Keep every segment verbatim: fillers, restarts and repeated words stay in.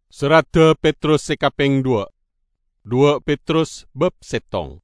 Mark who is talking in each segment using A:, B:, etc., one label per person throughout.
A: Serata Petrus sekapeng dua. Dua Petrus bab setong.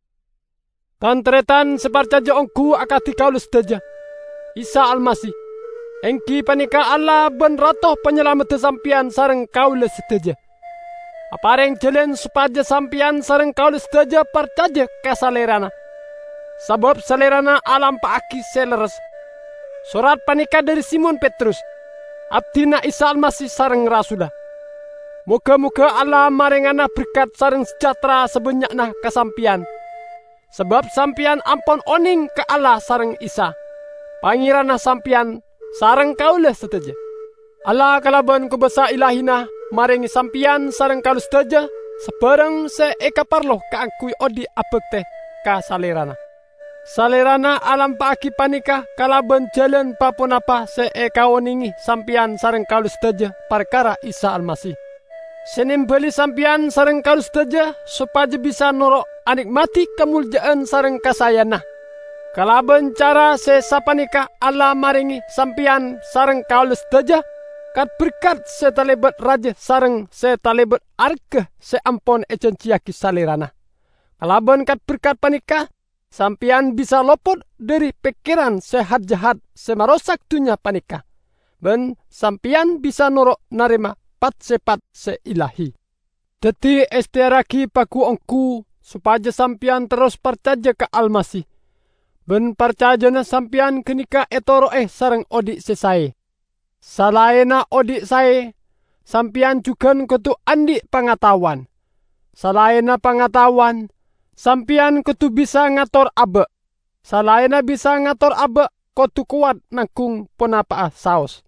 B: Tantretan separcaja ongku akati kaulus teja. Isa Almasih. Engki panika Allah ben ratoh penyelamat sampian sareng kaulus teja. Apareng jelen supaja sampian sareng kaulus teja parcaja kasalerana. Sebab salerana alam paaki seleres. Surat panika dari Simon Petrus. Abdina Isa Almasih sareng rasulah. Muka-muka Allah marengana berkat sareng sejahtera sebenyakna kasampian. Sebab sampian ampon oning ke Allah sareng Isa. Pangirana sampian sareng kaula seteja. Allah kalaban kubasa ilahina marengi sampian sareng kaula seteja. Sebarang se eka parloh kaangkui odi apek teh ka salerana. Salerana alam paaki panika kalaban jalan papunapa se eka oningi sampian sareng kaula seteja perkara Isa Almasih. Senimbali sampian sareng kaulus teja supaya bisa norok anikmati kemuliaan sareng kasayana. Kalaban cara sesapanika Allah maringi sampian sareng kaulus teja kat berkat setalebat raja sareng setalebat arke seampon ejenciaki salerana. Kalaban kat berkat panika sampian bisa lopot dari pikiran sehat jahat semarosak dunia panika. Ben sampian bisa norok narima pat sepat seilahi. Deti estiaraki paku ongku supaya sampian terus percaya ke Almasih. Ben percaya na sampian kenika etoro eh sareng odi sesai. Salaena odi sae sampian juga ketu andi pengetahuan. Salaena pengetahuan sampian ketu bisa ngator abe. Salaena bisa ngator abe ketu kuat nangkung ponapa saos.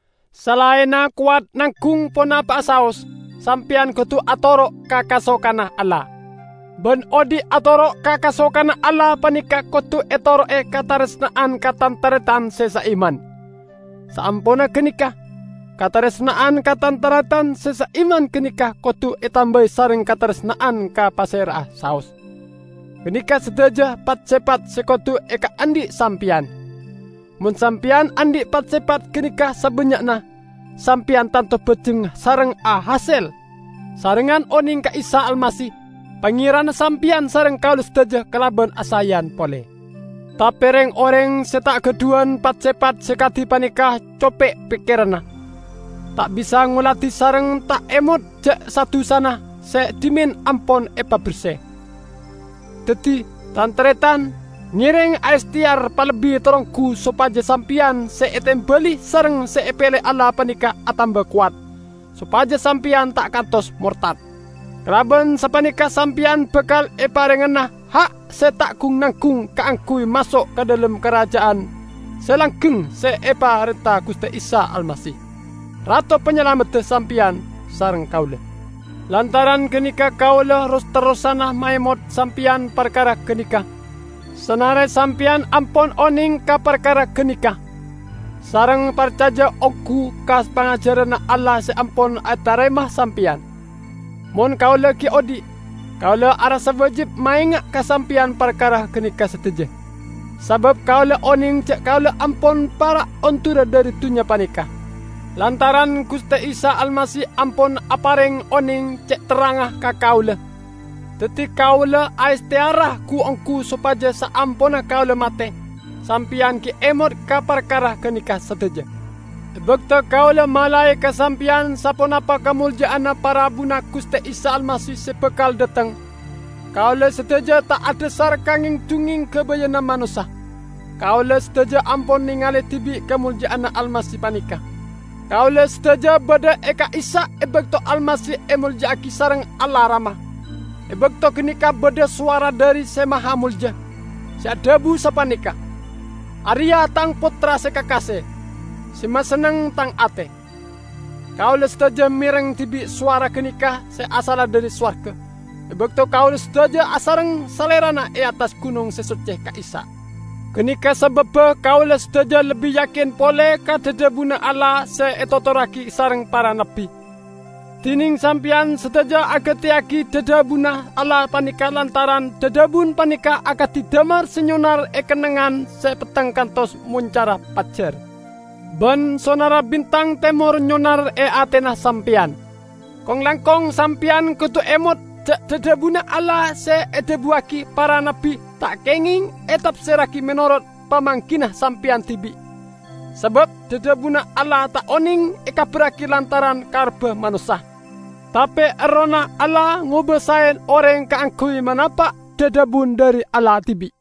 B: Salaena kuat nangkung ponapa saos, sampian ketu atoro kakasokana Allah. Ben odi atoro kakasokana Allah panika ketu etoro e kataresnaan katantaretan sesa iman. Saampona kenika, kataresnaan katantaretan sesa iman kenika ketu etambai sareng kataresnaan kapasera saos. Kenika sedaja pat sepat sekotu eka andi sampian. Mun sampian andi pat sepat kenika sebenyakna sampian tanto bejeng sareng a hasil sarengan oning ka Isa Almasih pangirana sampian sareng kaulus teja kelaban asayan pole. Tapereng oreng setak keduan pat sepat sekati panikah copek pikirana. Tak bisa ngulati sareng tak emot jek satu sana se dimin ampon epa bersih. Dadi tantretan ngiring aestiar palebi torongku supaya sampian seetem beli sareng seepele Allah panika atamba kuat. Supaya sampian tak kantos murtad. Kelaban sepanika sampian bekal eparengena hak setak kung nangkung kaangkui masuk ke dalam kerajaan. Selanggeng seepa reta Gusti Isa Almasih. Rato penyelamat sampian sareng kaula. Lantaran kenika kaula ros terusana maemot sampian perkara kenika. Senare sampian ampon oning ka perkara kenika. Sareng percaya oku kas pangajaran Allah seampon ataremah sampian. Mon kau lagi odi, kau le arasa wajib mainga kasampian perkara kenika seteja. Sebab kau le oning cek kau le ampon para ontura dari dunia panika. Lantaran Gusti Isa Almasih ampon apareng oning cek terangah ka kau le. Teti kaula aistiarah ku ongku supaya saampona kaula mate. Sampian ki emot ka perkara kenika seteja. Bekta kaula malai kasampian saponapa kemuliaan para buna Gusti Isa Almasih sepekal datang. Kaula seteja tak ada sarkanging tunging kebayana manusia. Kaula seteja ampon ningali tibi kemuliaan Almasih panika. Kaula seteja bada eka Isa ebekto Almasih emuljaaki sareng Allah ramah. Ebekto kenika beda suara dari semaha mulja. Siadabu sapanika. Arya tang putra sekakase. Sima seneng tang ate. Kau lestaja mireng tibi suara kenika se asala dari swarga. Ebekto kau lestaja asareng salerana e atas gunung sesuceh ka Isa. Kenika sebab kau lestaja lebih yakin pole ka dedabuna Allah se etotoraki sareng para nabi. Tining sampian seteja agatiaki dedabuna Allah panika lantaran dedabun panika agati damar senyonar ekenengan sepeteng kantos muncara pacer. Ben sonara bintang temor nyonar e atena sampian. Kong langkong sampian kutu emot cak dedabuna Allah se edebuaki para nabi tak kenging etap seraki menurut pamangkinah sampian tibi. Sebab dedabuna Allah tak oning eka beraki lantaran karbe manusia. Tapi erona Allah ngobesain orang keangkui menapa dedabun dari Allah tibi.